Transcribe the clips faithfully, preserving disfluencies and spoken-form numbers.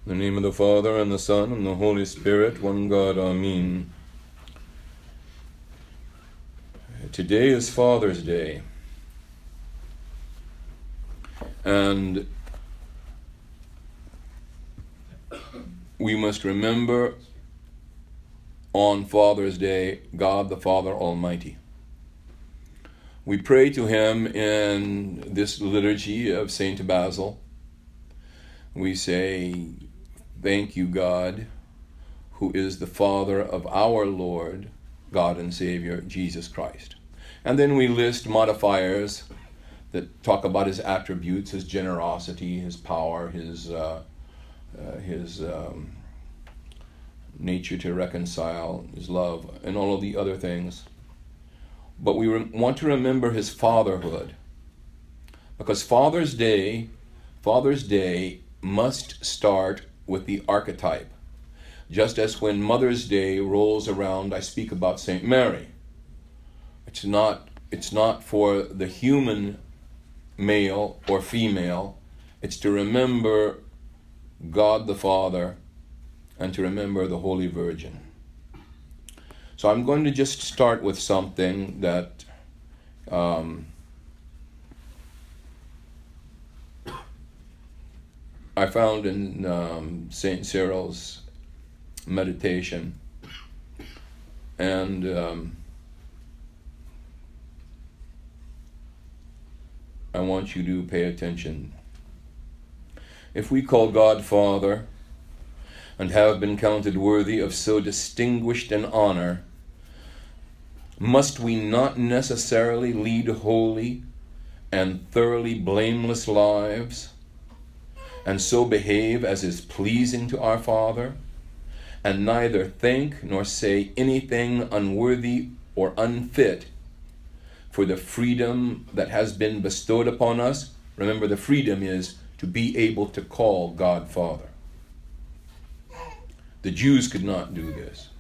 In the name of the Father, and the Son, and the Holy Spirit, one God, Amen. Today is Father's Day. And we must remember on Father's Day, God the Father Almighty. We pray to Him in this liturgy of Saint Basil. We say, "Thank you, God, who is the Father of our Lord, God and Savior, Jesus Christ." And then we list modifiers that talk about His attributes, His generosity, His power, His uh, uh, His um, nature to reconcile, His love, and all of the other things. But we re- want to remember His fatherhood, because Father's Day, Father's Day must start with the archetype. Just as when Mother's Day rolls around, I speak about Saint Mary. It's not, it's not for the human male or female. It's to remember God the Father and to remember the Holy Virgin. So I'm going to just start with something that um, I found in um, Saint Cyril's meditation, and um, I want you to pay attention. If we call God Father and have been counted worthy of so distinguished an honor, must we not necessarily lead holy and thoroughly blameless lives, and so behave as is pleasing to our Father, and neither think nor say anything unworthy or unfit for the freedom that has been bestowed upon us? Remember, the freedom is to be able to call God Father. The Jews could not do this.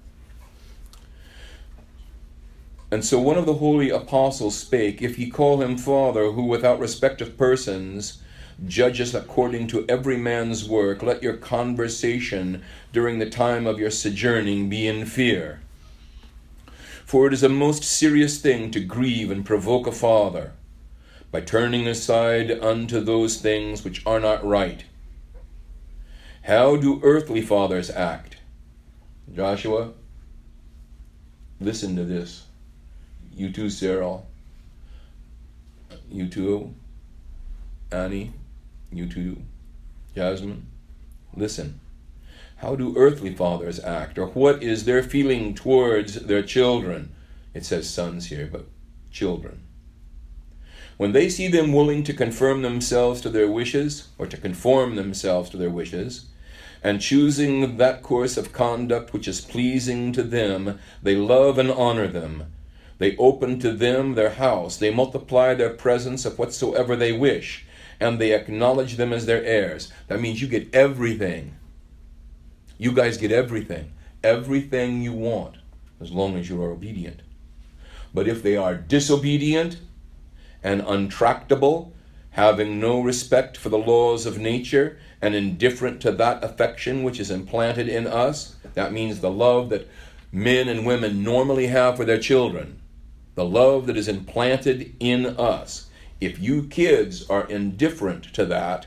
And so one of the holy apostles spake, "If ye call him Father, who without respect of persons judges according to every man's work, let your conversation during the time of your sojourning be in fear. For it is a most serious thing to grieve and provoke a father, by turning aside unto those things which are not right. How do earthly fathers act?" Joshua, listen to this. You too, Cyril. You too, Annie. You too, Jasmine. Listen. How do earthly fathers act? Or what is their feeling towards their children? It says sons here, but children. When they see them willing to confirm themselves to their wishes, or to conform themselves to their wishes, and choosing that course of conduct which is pleasing to them, they love and honor them. They open to them their house. They multiply their presents of whatsoever they wish, and they acknowledge them as their heirs. That means you get everything. You guys get everything. Everything you want, as long as you are obedient. But if they are disobedient and untractable, having no respect for the laws of nature, and indifferent to that affection which is implanted in us, that means the love that men and women normally have for their children, the love that is implanted in us. If you kids are indifferent to that,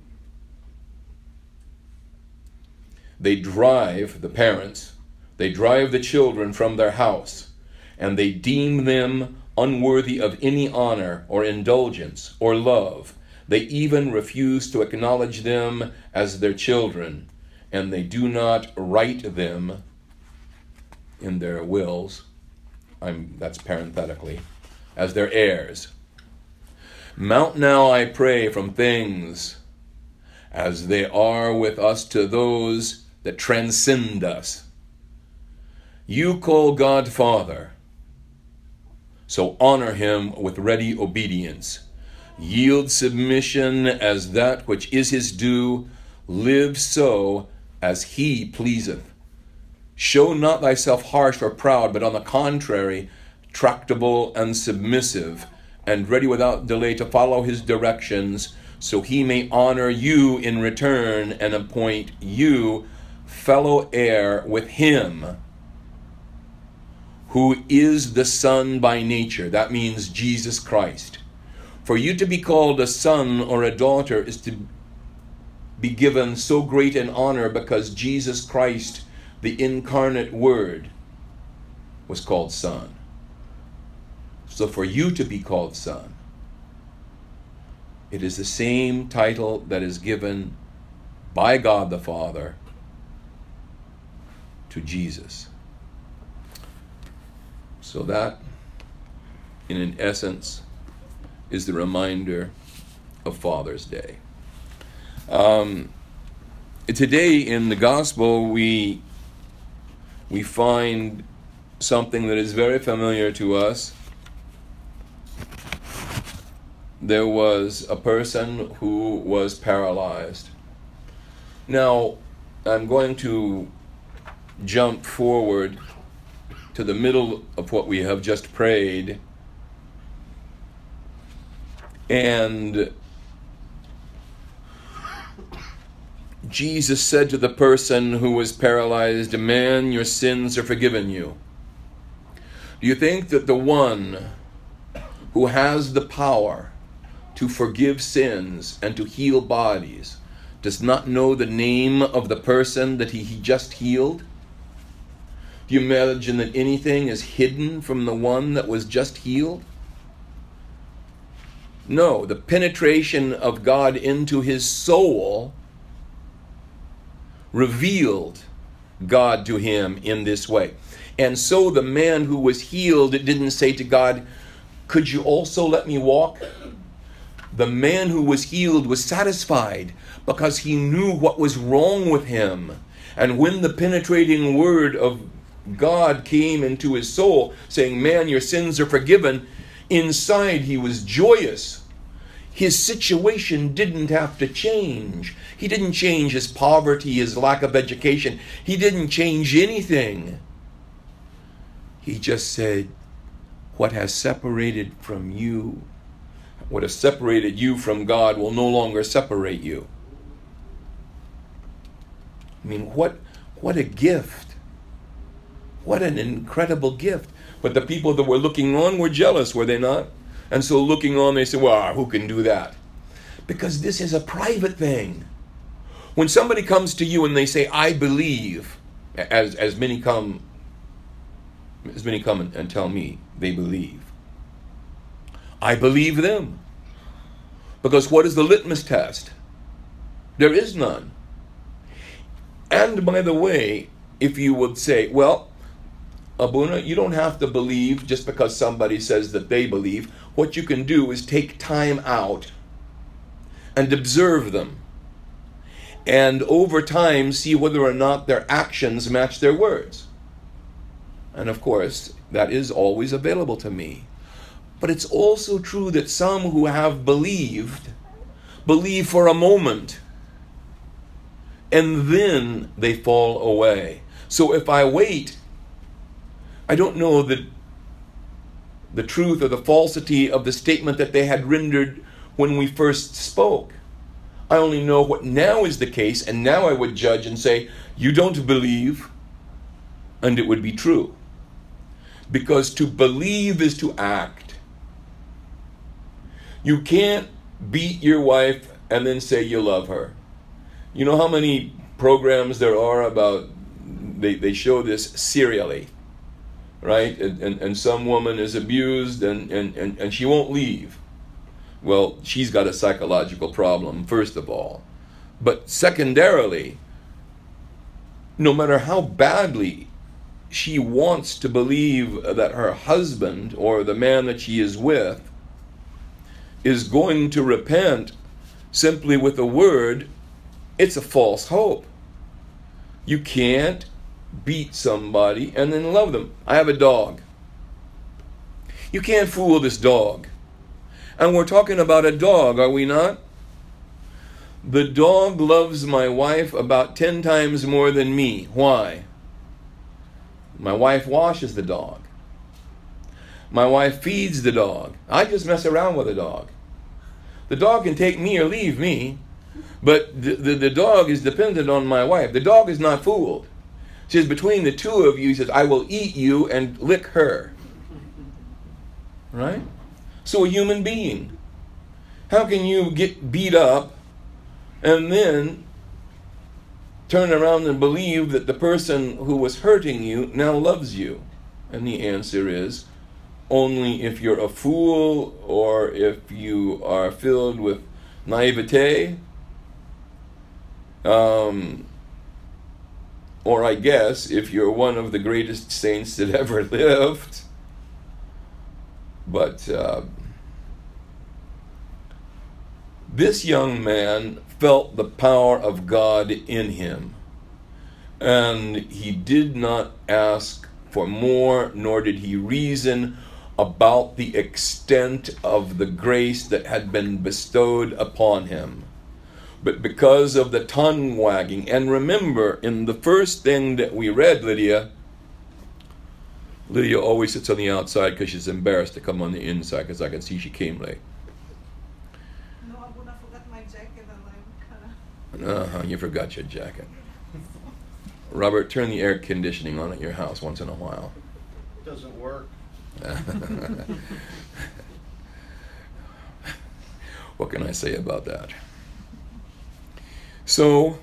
they drive the parents, they drive the children from their house, and they deem them unworthy of any honor or indulgence or love. They even refuse to acknowledge them as their children, and they do not write them in their wills, I'm, that's parenthetically, as their heirs. Mount now, I pray, from things as they are with us to those that transcend us. You call God Father, so honor him with ready obedience. Yield submission as that which is his due. Live so as he pleaseth. Show not thyself harsh or proud, but on the contrary, tractable and submissive, and ready without delay to follow his directions, so he may honor you in return and appoint you fellow heir with him who is the Son by nature. That means Jesus Christ. For you to be called a son or a daughter is to be given so great an honor because Jesus Christ, the incarnate Word, was called Son. So for you to be called son, it is the same title that is given by God the Father to Jesus. So that, in an essence, is the reminder of Father's Day. Um, today in the Gospel, we we find something that is very familiar to us. There was a person who was paralyzed. Now, I'm going to jump forward to the middle of what we have just prayed. And Jesus said to the person who was paralyzed, "Man, your sins are forgiven you." Do you think that the one who has the power to forgive sins and to heal bodies does not know the name of the person that he, he just healed? Do you imagine that anything is hidden from the one that was just healed? No, the penetration of God into his soul revealed God to him in this way. And so the man who was healed didn't say to God, "Could you also let me walk?" The man who was healed was satisfied because he knew what was wrong with him. And when the penetrating word of God came into his soul, saying, "Man, your sins are forgiven," inside he was joyous. His situation didn't have to change. He didn't change his poverty, his lack of education. He didn't change anything. He just said, "What has separated from you, what has separated you from God will no longer separate you." I mean, what, what a gift. What an incredible gift. But the people that were looking on were jealous, were they not? And so looking on, they said, "Well, who can do that?" Because this is a private thing. When somebody comes to you and they say, "I believe," as, as many come, as many come and, and tell me they believe, I believe them. Because what is the litmus test? There is none. And by the way, if you would say, "Well, Abuna, you don't have to believe just because somebody says that they believe. What you can do is take time out and observe them. And over time, see whether or not their actions match their words." And of course, that is always available to me. But it's also true that some who have believed, believe for a moment, and then they fall away. So if I wait, I don't know the, the truth or the falsity of the statement that they had rendered when we first spoke. I only know what now is the case, and now I would judge and say, "You don't believe," and it would be true. Because to believe is to act. You can't beat your wife and then say you love her. You know how many programs there are about, they, they show this serially, right? And, and, and some woman is abused and, and, and, and she won't leave. Well, she's got a psychological problem, first of all. But secondarily, no matter how badly she wants to believe that her husband or the man that she is with is going to repent simply with a word, it's a false hope. You can't beat somebody and then love them. I have a dog. You can't fool this dog. And we're talking about a dog, are we not? The dog loves my wife about ten times more than me. Why? My wife washes the dog. My wife feeds the dog. I just mess around with the dog. The dog can take me or leave me, but the, the, the dog is dependent on my wife. The dog is not fooled. She says, between the two of you, he says, I will eat you and lick her. Right? So a human being. How can you get beat up and then turn around and believe that the person who was hurting you now loves you? And the answer is, only if you're a fool or if you are filled with naivete, um, or I guess if you're one of the greatest saints that ever lived. But uh, this young man felt the power of God in him, and he did not ask for more, nor did he reason about the extent of the grace that had been bestowed upon him. But because of the tongue wagging, and remember, in the first thing that we read, Lydia, Lydia always sits on the outside because she's embarrassed to come on the inside, because I can see she came late. No, I would have forgot my jacket and I'm kind of... Uh-huh, you forgot your jacket. Robert, turn the air conditioning on at your house once in a while. It doesn't work. What can I say about that? So,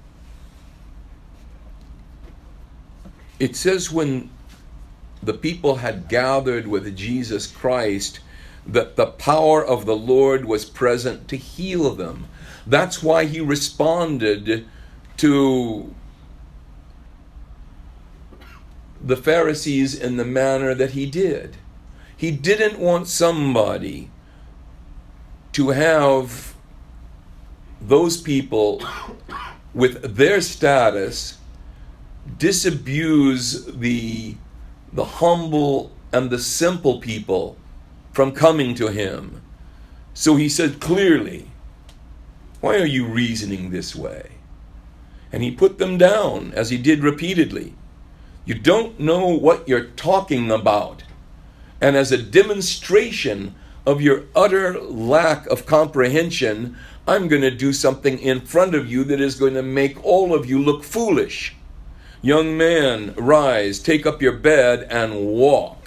it says when the people had gathered with Jesus Christ, that the power of the Lord was present to heal them. That's why he responded to the Pharisees in the manner that he did. He didn't want somebody to have those people with their status disabuse the, the humble and the simple people from coming to him. So he said clearly, why are you reasoning this way? And he put them down, as he did repeatedly. You don't know what you're talking about. And as a demonstration of your utter lack of comprehension, I'm going to do something in front of you that is going to make all of you look foolish. Young man, rise, take up your bed and walk.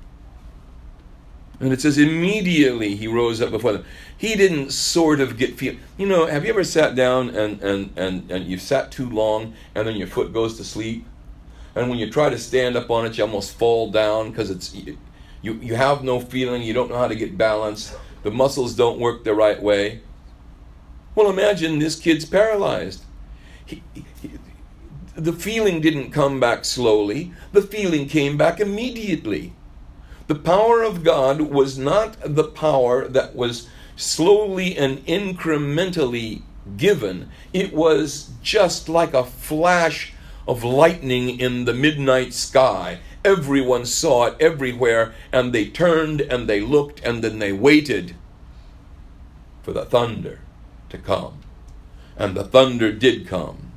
And it says immediately he rose up before them. He didn't sort of get feel. You know, have you ever sat down and, and, and, and you've sat too long and then your foot goes to sleep? And when you try to stand up on it, you almost fall down because it's you, you have no feeling, you don't know how to get balance, the muscles don't work the right way. Well, imagine this kid's paralyzed. He, he, the feeling didn't come back slowly, the feeling came back immediately. The power of God was not the power that was slowly and incrementally given. It was just like a flash of lightning in the midnight sky. Everyone saw it everywhere, and they turned and they looked and then they waited for the thunder to come. And the thunder did come.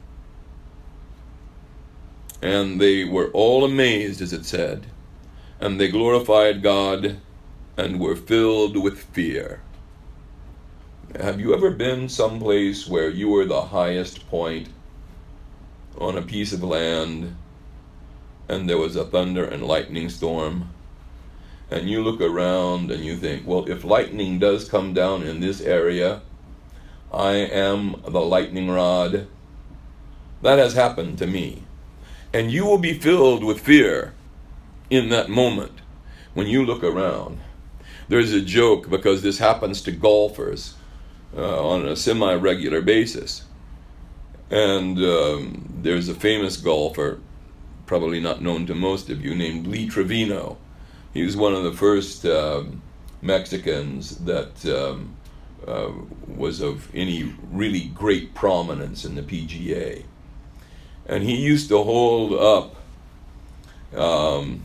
And they were all amazed, as it said, and they glorified God and were filled with fear. Have you ever been someplace where you were the highest point on a piece of land and there was a thunder and lightning storm, and you look around and you think, well, if lightning does come down in this area, I am the lightning rod? That has happened to me. And you will be filled with fear in that moment when you look around. There's a joke, because this happens to golfers uh, on a semi-regular basis. And um, there's a famous golfer, probably not known to most of you, named Lee Trevino. He was one of the first um, Mexicans that um, uh, was of any really great prominence in the P G A. And he used to hold up um,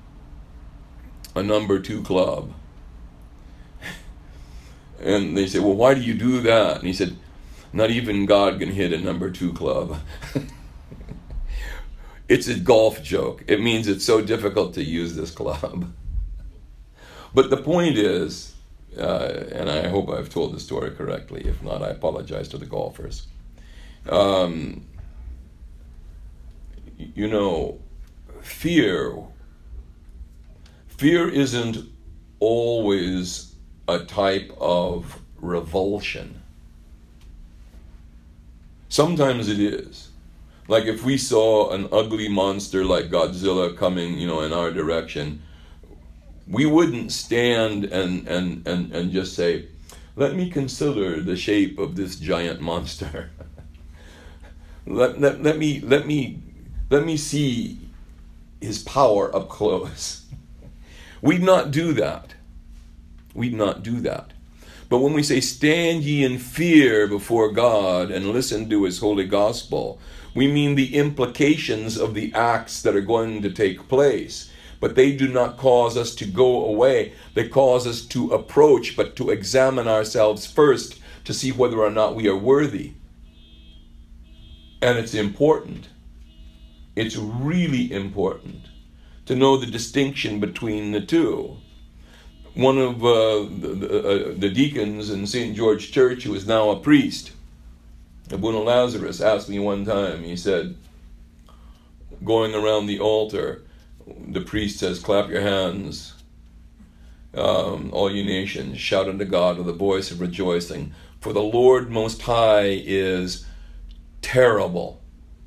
a number two club. And they said, well, why do you do that? And he said, not even God can hit a number two club. It's a golf joke. It means it's so difficult to use this club. But the point is, Uh, and I hope I've told the story correctly. If not, I apologize to the golfers. Um, you know, fear, fear isn't always a type of revulsion. Sometimes it is. Like if we saw an ugly monster like Godzilla coming, you know, in our direction, we wouldn't stand and, and, and, and just say, let me consider the shape of this giant monster. let, let, let me let me let me see his power up close. We'd not do that. We'd not do that. But when we say, stand ye in fear before God and listen to his holy gospel, we mean the implications of the acts that are going to take place. But they do not cause us to go away. They cause us to approach, but to examine ourselves first to see whether or not we are worthy. And it's important. It's really important to know the distinction between the two. One of uh, the, the, uh, the deacons in Saint George Church, who is now a priest, Abuna Lazarus, asked me one time, he said, going around the altar, the priest says, clap your hands, um, all you nations, shout unto God with a voice of rejoicing, for the Lord Most High is terrible.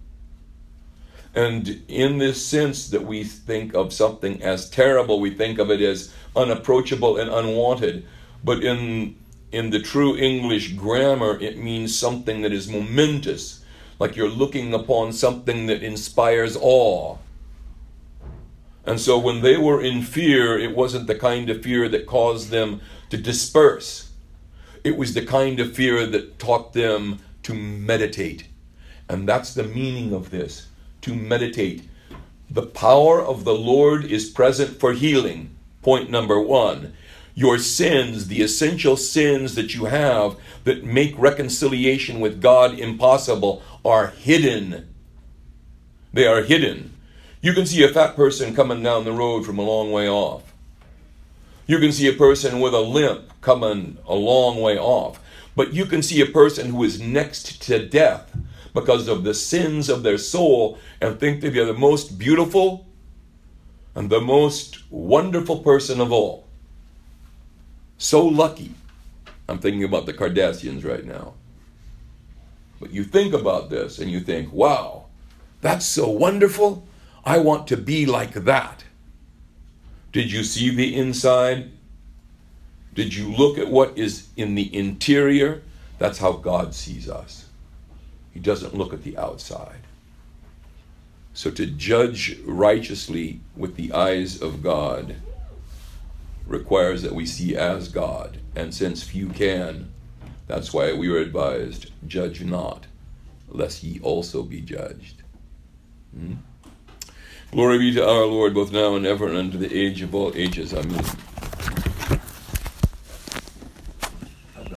And in this sense that we think of something as terrible, we think of it as unapproachable and unwanted. But in in the true English grammar, it means something that is momentous, like you're looking upon something that inspires awe. And so when they were in fear, it wasn't the kind of fear that caused them to disperse. It was the kind of fear that taught them to meditate. And that's the meaning of this, to meditate. The power of the Lord is present for healing. Point number one. Your sins, the essential sins that you have that make reconciliation with God impossible, are hidden. They are hidden. You can see a fat person coming down the road from a long way off. You can see a person with a limp coming a long way off. But you can see a person who is next to death because of the sins of their soul and think that they're the most beautiful and the most wonderful person of all. So lucky. I'm thinking about the Kardashians right now. But you think about this and you think, wow, that's so wonderful. I want to be like that. Did you see the inside? Did you look at what is in the interior? That's how God sees us. He doesn't look at the outside. So to judge righteously with the eyes of God requires that we see as God. And since few can, that's why we were advised, judge not, lest ye also be judged. Hmm? Glory be to our Lord, both now and ever, and unto the age of all ages. Amen.